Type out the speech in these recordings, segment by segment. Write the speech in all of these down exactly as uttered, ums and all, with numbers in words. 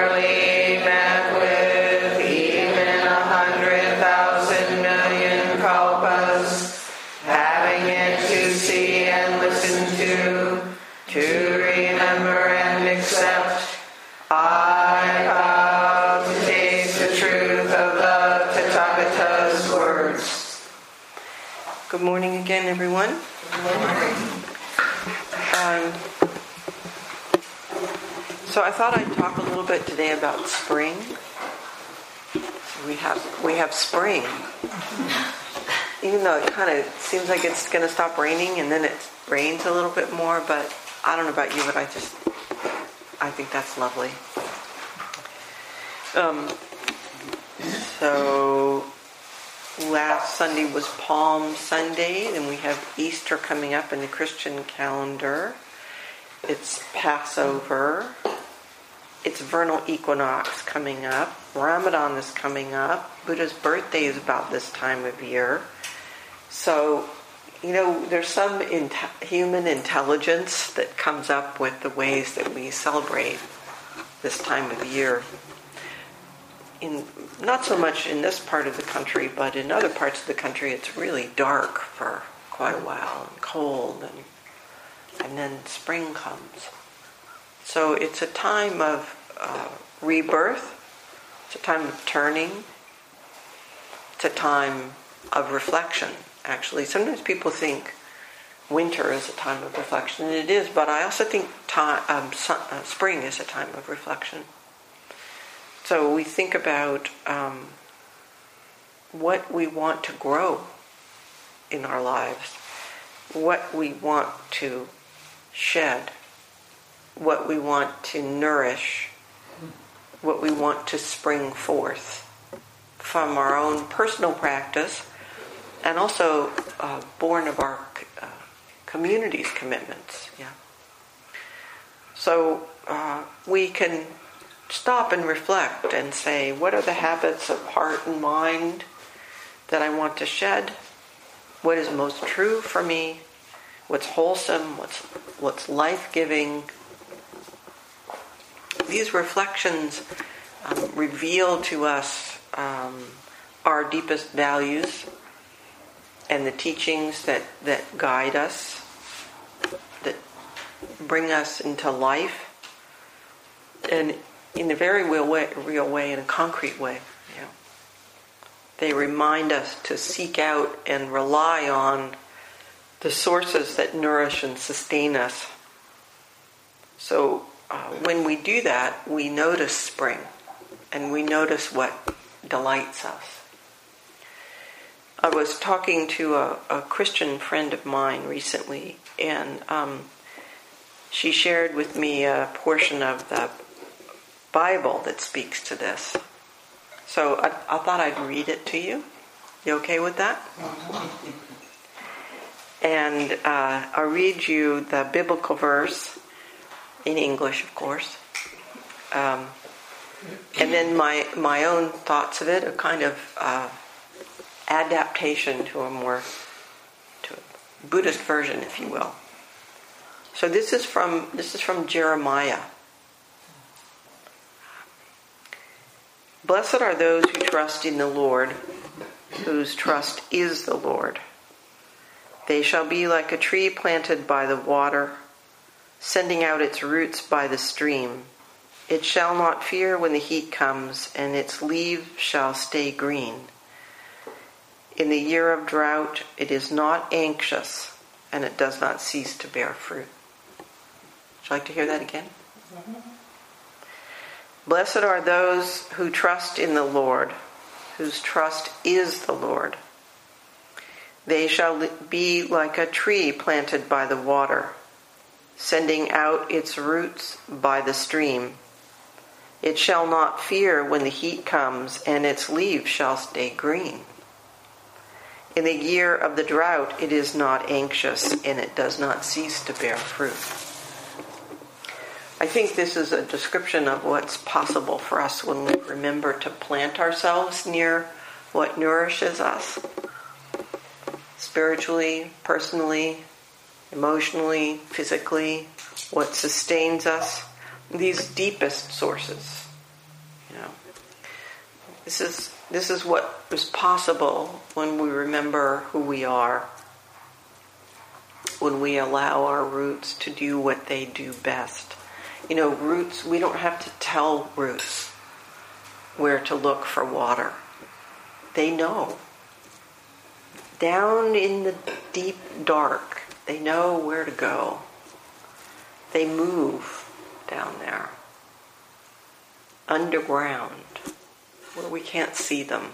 rarely met with even a hundred thousand million kalpas, having it to see and listen to, to remember and accept. I vow to taste the truth of the Tathagata's words. Good morning again, everyone. Good morning. Um, so I thought I'd talk a little bit today about spring. So we have we have spring, even though it kind of seems like it's going to stop raining, and then it rains a little bit more. But I don't know about you, but I just I think that's lovely. Um, so. Last Sunday was Palm Sunday, and we have Easter coming up in the Christian calendar. It's Passover. It's vernal equinox coming up. Ramadan is coming up. Buddha's birthday is about this time of year. So, you know, there's some in- human intelligence that comes up with the ways that we celebrate this time of year. In, not so much in this part of the country, but in other parts of the country, it's really dark for quite a while and cold, and and then spring comes. So it's a time of uh, rebirth. It's a time of turning. It's a time of reflection. Actually, sometimes people think winter is a time of reflection, and it is. But I also think time, um, su- uh, spring is a time of reflection. So we think about um, what we want to grow in our lives, what we want to shed, what we want to nourish, what we want to spring forth from our own personal practice, and also uh, born of our uh, community's commitments. Yeah. So uh, we can stop and reflect and say, what are the habits of heart and mind that I want to shed? What is most true for me? What's wholesome? What's what's life-giving? These reflections um, reveal to us um, our deepest values and the teachings that, that guide us, that bring us into life, and in a very real way, real way, in a concrete way. You know. They remind us to seek out and rely on the sources that nourish and sustain us. So uh, when we do that, we notice spring, and we notice what delights us. I was talking to a, a Christian friend of mine recently, and um, she shared with me a portion of the Bible that speaks to this. So I, I thought I'd read it to you. You okay with that? And uh, I'll read you the biblical verse in English, of course. Um, and then my my own thoughts of it, a kind of uh, adaptation to a more to a Buddhist version, if you will. So this is from this is from Jeremiah. Blessed are those who trust in the Lord, whose trust is the Lord. They shall be like a tree planted by the water, sending out its roots by the stream. It shall not fear when the heat comes, and its leaves shall stay green. In the year of drought, it is not anxious, and it does not cease to bear fruit. Would you like to hear that again? Mm-hmm. Blessed are those who trust in the Lord, whose trust is the Lord. They shall be like a tree planted by the water, sending out its roots by the stream. It shall not fear when the heat comes, and its leaves shall stay green. In the year of the drought, it is not anxious, and it does not cease to bear fruit. I think this is a description of what's possible for us when we remember to plant ourselves near what nourishes us, spiritually, personally, emotionally, physically, what sustains us, these deepest sources You know, this is this is what is possible when we remember who we are, when we allow our roots to do what they do best. You know, roots, we don't have to tell roots where to look for water. They know. Down in the deep dark, they know where to go. They move down there, underground, where we can't see them.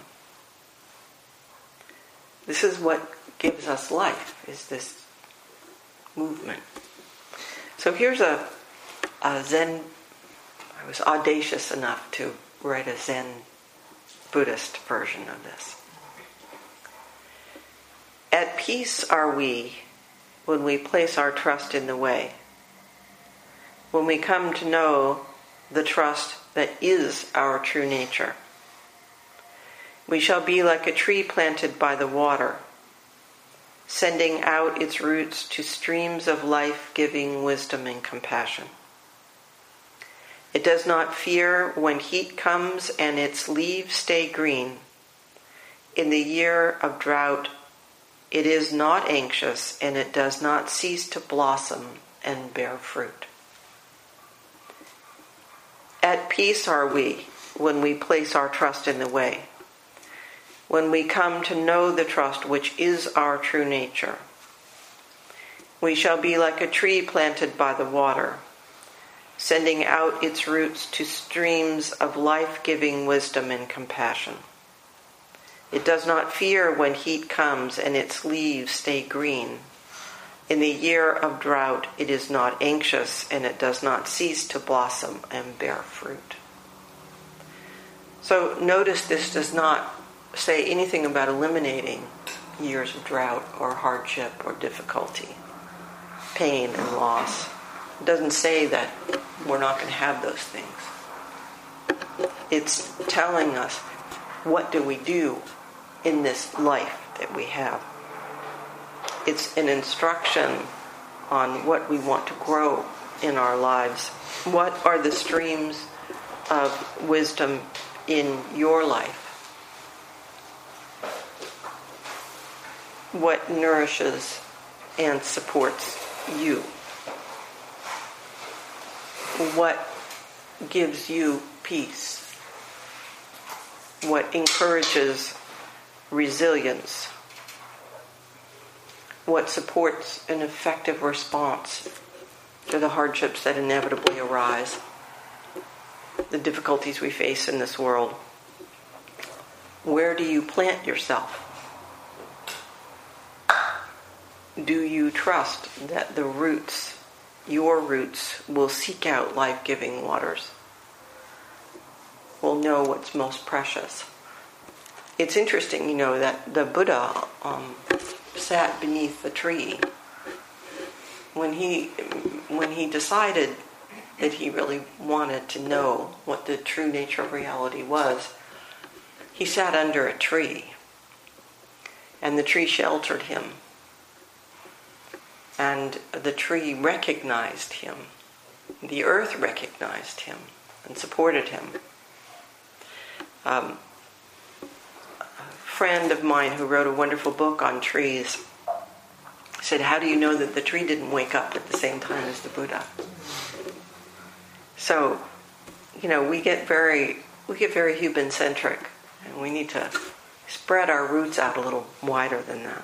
This is what gives us life, is this movement. So here's a, a Zen, I was audacious enough to write a Zen Buddhist version of this. At peace are we when we place our trust in the way, when we come to know the trust that is our true nature. We shall be like a tree planted by the water, sending out its roots to streams of life-giving wisdom and compassion. It does not fear when heat comes and its leaves stay green. In the year of drought, it is not anxious and it does not cease to blossom and bear fruit. At peace are we when we place our trust in the way, when we come to know the trust which is our true nature. We shall be like a tree planted by the water, sending out its roots to streams of life-giving wisdom and compassion. It does not fear when heat comes and its leaves stay green. In the year of drought, it is not anxious and it does not cease to blossom and bear fruit. So notice this does not say anything about eliminating years of drought or hardship or difficulty, pain and loss. It doesn't say that we're not going to have those things. It's telling us, what do we do in this life that we have? It's an instruction on what we want to grow in our lives. What are the streams of wisdom in your life? What nourishes and supports you? What gives you peace? What encourages resilience? What supports an effective response to the hardships that inevitably arise, the difficulties we face in this world? Where do you plant yourself? Do you trust that the roots, your roots, will seek out life-giving waters? Will know what's most precious? It's interesting, you know, that the Buddha um, sat beneath the tree when he when he decided that he really wanted to know what the true nature of reality was. He sat under a tree, and the tree sheltered him, and the tree recognized him. The earth recognized him and supported him. Um, friend of mine who wrote a wonderful book on trees said, how do you know that the tree didn't wake up at the same time as the Buddha? So, you know, we get very we get very human-centric, and we need to spread our roots out a little wider than that.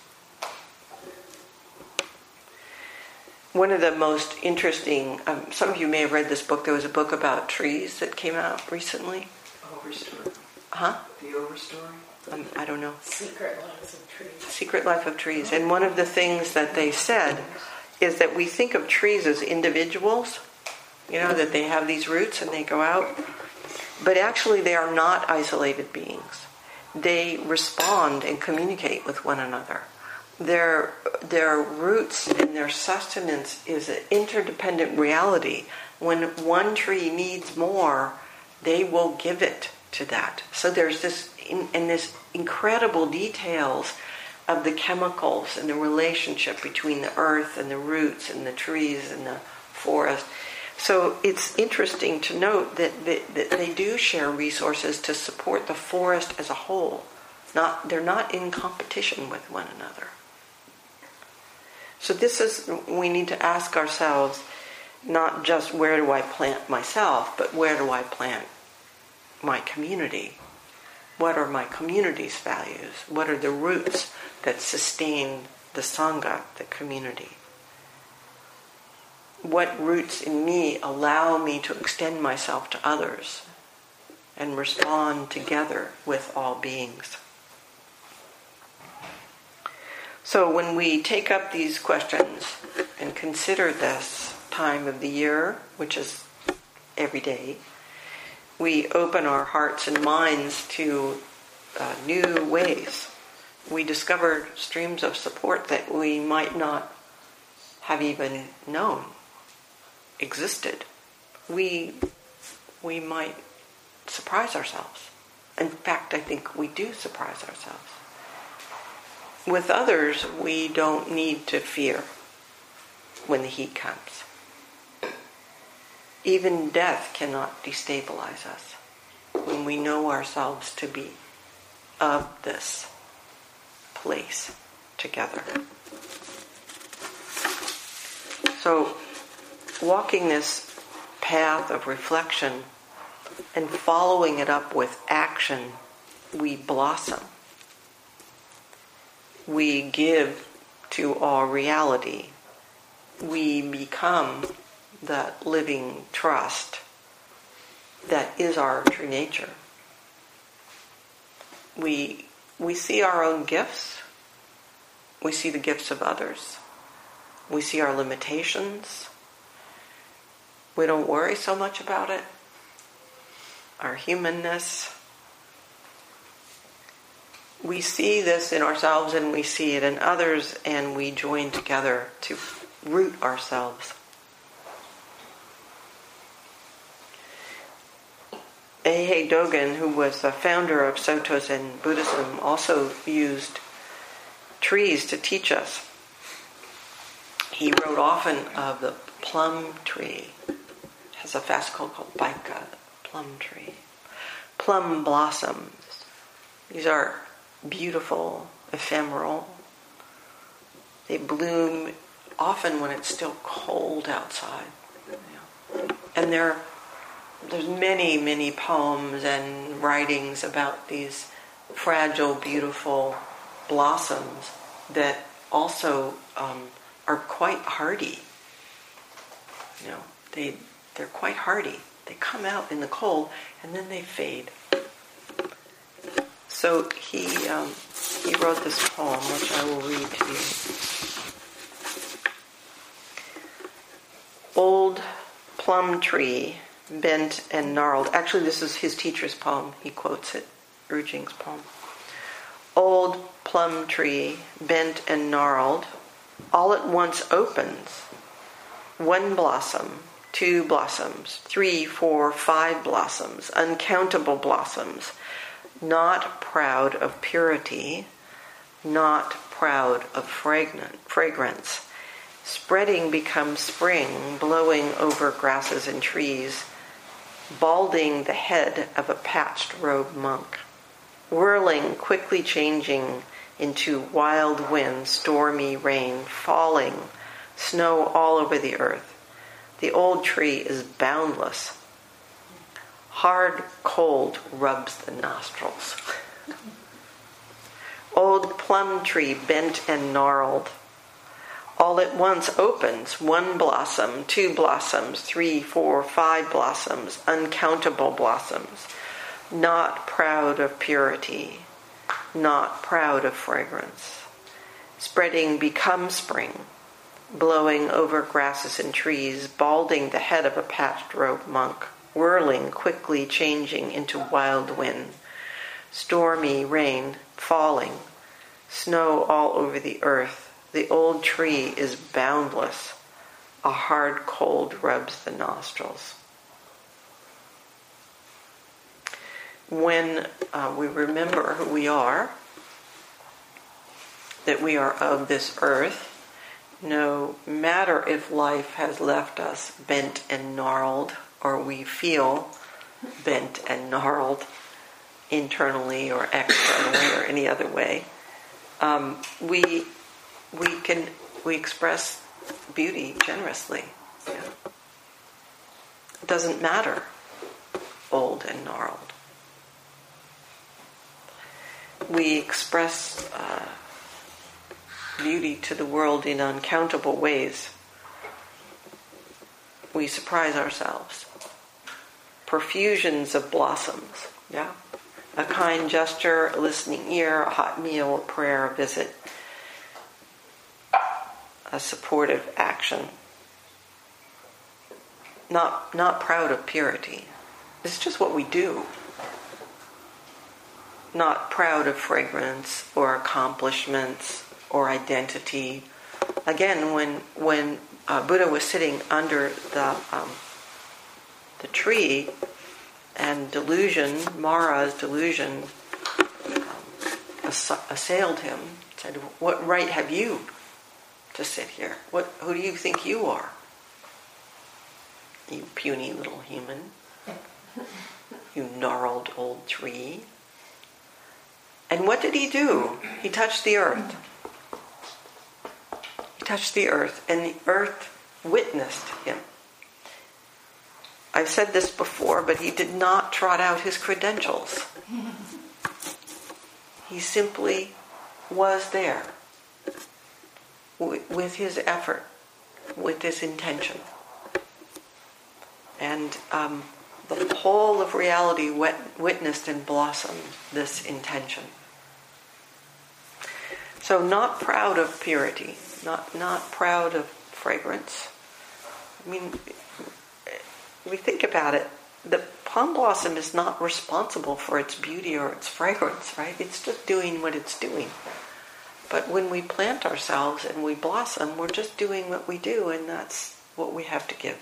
One of the most interesting, um, some of you may have read this book, there was a book about trees that came out recently. Overstory. Huh? The Overstory. Um, I don't know. Secret Lives of Trees. Secret Life of Trees. And one of the things that they said is that we think of trees as individuals, you know, that they have these roots and they go out. But actually they are not isolated beings. They respond and communicate with one another. Their, their roots and their sustenance is an interdependent reality. When one tree needs more, they will give it to that. So there's this, in, in this incredible details of the chemicals and the relationship between the earth and the roots and the trees and the forest. So it's interesting to note that, that, that they do share resources to support the forest as a whole. Not, they're not in competition with one another. So this is, we need to ask ourselves, not just where do I plant myself, but where do I plant my community? What are my community's values? What are the roots that sustain the Sangha, the community? What roots in me allow me to extend myself to others and respond together with all beings? So when we take up these questions and consider this time of the year, which is every day, we open our hearts and minds to uh, new ways. We discover streams of support that we might not have even known existed. We, we might surprise ourselves. In fact, I think we do surprise ourselves. With others, we don't need to fear when the heat comes. Even death cannot destabilize us when we know ourselves to be of this place together. So, walking this path of reflection and following it up with action, we blossom. We give to our reality. We become that living trust that is our true nature. We, we see our own gifts. We see the gifts of others. We see our limitations. We don't worry so much about it. Our humanness. We see this in ourselves and we see it in others, and we join together to root ourselves. Eihei Dogen, who was the founder of Soto Zen Buddhism, also used trees to teach us. He wrote often of the plum tree. It has a fascicle called Baika, plum tree. Plum blossoms. These are beautiful, ephemeral. They bloom often when it's still cold outside. You know. And there, there's many, many poems and writings about these fragile, beautiful blossoms that also um, are quite hardy. You know, they they're quite hardy. They come out in the cold and then they fade. So he um, he wrote this poem, which I will read to you. Old plum tree, bent and gnarled. Actually, this is his teacher's poem. He quotes it, Rujing's poem. Old plum tree, bent and gnarled, all at once opens. One blossom, two blossoms, three, four, five blossoms, uncountable blossoms. Not proud of purity, not proud of fragrant, fragrance. Spreading becomes spring, blowing over grasses and trees, balding the head of a patched-robed monk, whirling, quickly changing into wild wind, stormy rain, falling, snow all over the earth. The old tree is boundless. Hard cold rubs the nostrils. Old plum tree bent and gnarled. All at once opens one blossom, two blossoms, three, four, five blossoms, uncountable blossoms. Not proud of purity, not proud of fragrance. Spreading becomes spring, blowing over grasses and trees, balding the head of a patched-robed monk, whirling, quickly changing into wild wind, stormy rain, falling, snow all over the earth. The old tree is boundless. A hard cold rubs the nostrils. When uh, we remember who we are, that we are of this earth, no matter if life has left us bent and gnarled, or we feel bent and gnarled internally or externally or any other way, um, we we can we express beauty generously. Yeah. It doesn't matter, old and gnarled. We express uh, beauty to the world in uncountable ways. We surprise ourselves. Profusions of blossoms, yeah. A kind gesture, a listening ear, a hot meal, a prayer, a visit, a supportive action. Not, not proud of purity. It's just what we do. Not proud of fragrance or accomplishments or identity. Again, when when uh, Buddha was sitting under the um, the tree, and delusion, Mara's delusion, um, ass- assailed him, said, "What right have you to sit here? What? Who do you think you are? You puny little human. You gnarled old tree." And what did he do? He touched the earth. He touched the earth, and the earth witnessed him. I've said this before, but he did not trot out his credentials. He simply was there with his effort, with his intention. And um, the whole of reality wet, witnessed and blossomed this intention. So not proud of purity, not not proud of fragrance. I mean, we think about it, the palm blossom is not responsible for its beauty or its fragrance, right? It's just doing what it's doing. But when we plant ourselves and we blossom, we're just doing what we do, and that's what we have to give.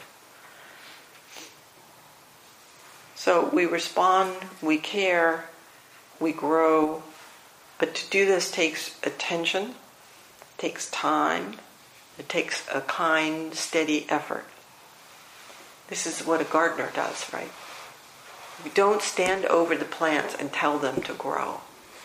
So we respond, we care, we grow, but to do this takes attention, takes time, it takes a kind, steady effort. This is what a gardener does, right? You don't stand over the plants and tell them to grow.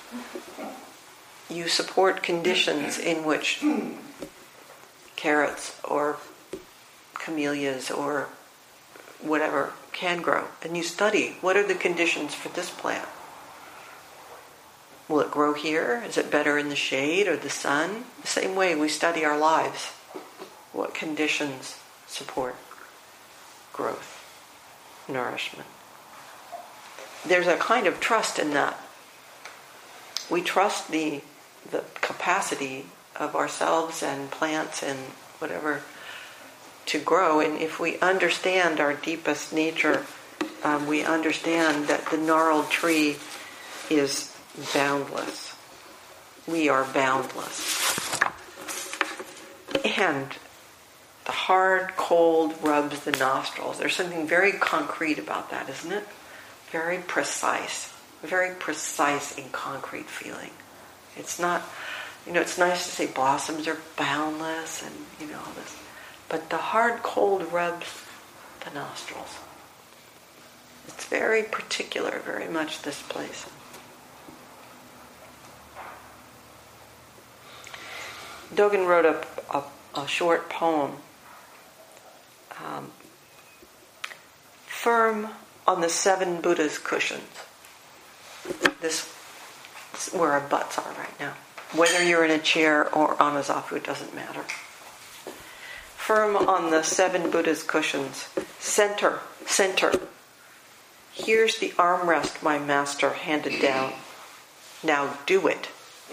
You support conditions in which carrots or camellias or whatever can grow. And you study, what are the conditions for this plant? Will it grow here? Is it better in the shade or the sun? The same way we study our lives. What conditions support growth, nourishment? There's a kind of trust in that. We trust the the capacity of ourselves and plants and whatever to grow. And if we understand our deepest nature, um, we understand that the gnarled tree is boundless. We are boundless. And the hard cold rubs the nostrils. There's something very concrete about that, isn't it? Very precise. Very precise and concrete feeling. It's not, you know, it's nice to say blossoms are boundless and, you know, all this. But the hard cold rubs the nostrils. It's very particular, very much this place. Dogen wrote a, a, a short poem, um, Firm on the Seven Buddha's Cushions. This is where our butts are right now. Whether you're in a chair or on a zafu, it doesn't matter. Firm on the seven Buddha's cushions. Center, center. Here's the armrest my master handed down. Now do it.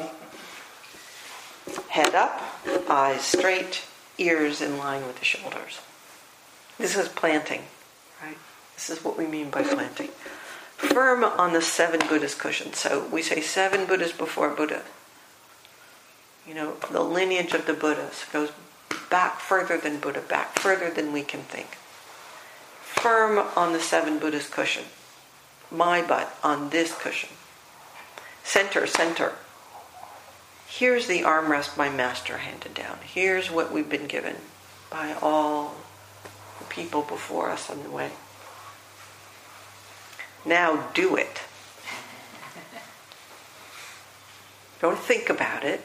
Head up, eyes straight, ears in line with the shoulders. This is planting, right? This is what we mean by planting. Firm on the seven Buddha's cushions. So we say seven Buddhas before Buddha. You know, the lineage of the Buddhas goes back further than Buddha, back further than we can think. Firm on the seven Buddha's cushion. My butt on this cushion. Center, center. here's the armrest my master handed down. Here's what we've been given by all the people before us on the way. Now do it. Don't think about it.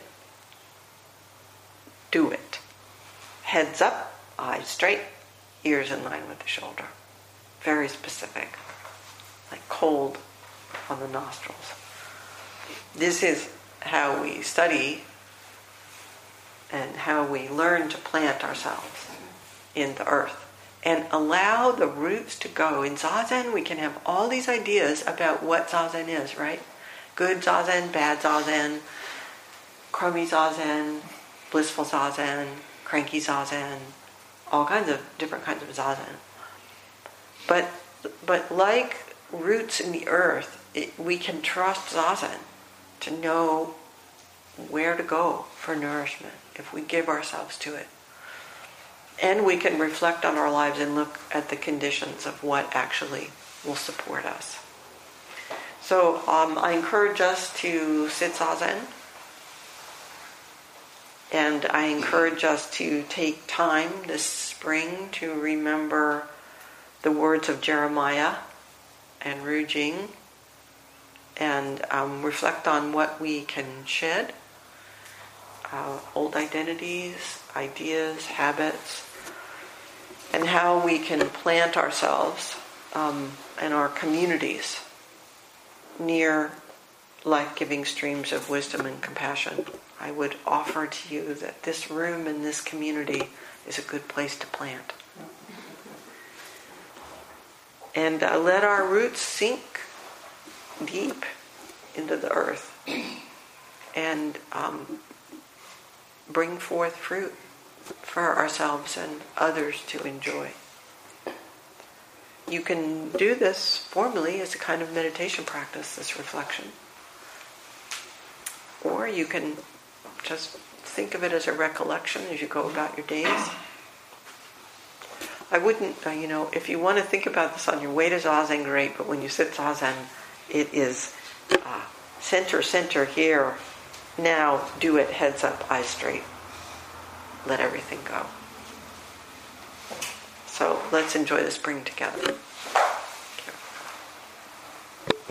Do it. Heads up, eyes straight, ears in line with the shoulder. Very specific. Like cold on the nostrils. This is how we study and how we learn to plant ourselves in the earth. And allow the roots to go. In Zazen, we can have all these ideas about what Zazen is, right? Good Zazen, bad Zazen, crummy Zazen, blissful Zazen, cranky Zazen, all kinds of different kinds of Zazen. But, but like roots in the earth, it, we can trust Zazen to know where to go for nourishment if we give ourselves to it. And we can reflect on our lives and look at the conditions of what actually will support us. So um, I encourage us to sit Zazen. And I encourage us to take time this spring to remember the words of Jeremiah and Ru Jing. And um, reflect on what we can shed. Uh, old identities, ideas, habits, and how we can plant ourselves um, and our communities near life-giving streams of wisdom and compassion. I would offer to you that this room and this community is a good place to plant. And uh, let our roots sink deep into the earth and um, bring forth fruit for ourselves and others to enjoy. You can do this formally as a kind of meditation practice, this reflection. Or you can just think of it as a recollection as you go about your days. I wouldn't, uh, you know, if you want to think about this on your way to Zazen, great, but when you sit Zazen, it is uh, center, center here. Now do it, heads up, eyes straight. Let everything go. So let's enjoy the spring together.